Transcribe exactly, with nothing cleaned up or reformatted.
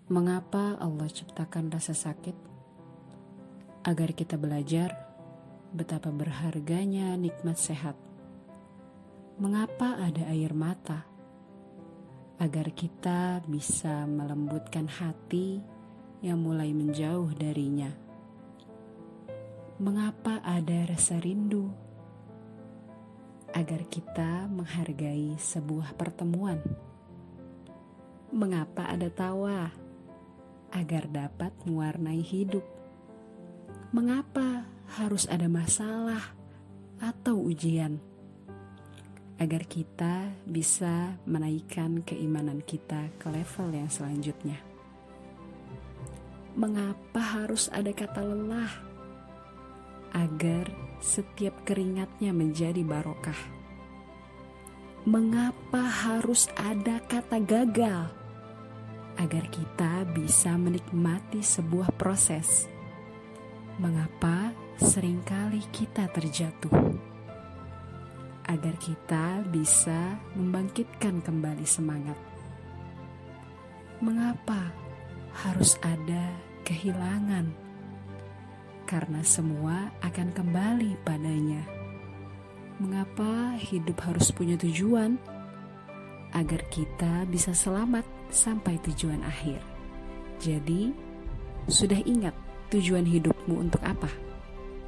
Mengapa Allah ciptakan rasa sakit? Agar kita belajar betapa berharganya nikmat sehat. Mengapa ada air mata? Agar kita bisa melembutkan hati yang mulai menjauh darinya. Mengapa ada rasa rindu? Agar kita menghargai sebuah pertemuan. Mengapa ada tawa? Agar dapat mewarnai hidup. Mengapa harus ada masalah atau ujian? Agar kita bisa menaikkan keimanan kita ke level yang selanjutnya. Mengapa harus ada kata lelah? Agar setiap keringatnya menjadi barokah. Mengapa harus ada kata gagal? Agar kita bisa menikmati sebuah proses. Mengapa seringkali kita terjatuh? Agar kita bisa membangkitkan kembali semangat. Mengapa harus ada kehilangan? Karena semua akan kembali padanya. Mengapa hidup harus punya tujuan? Agar kita bisa selamat sampai tujuan akhir. Jadi, sudah ingat tujuan hidupmu untuk apa?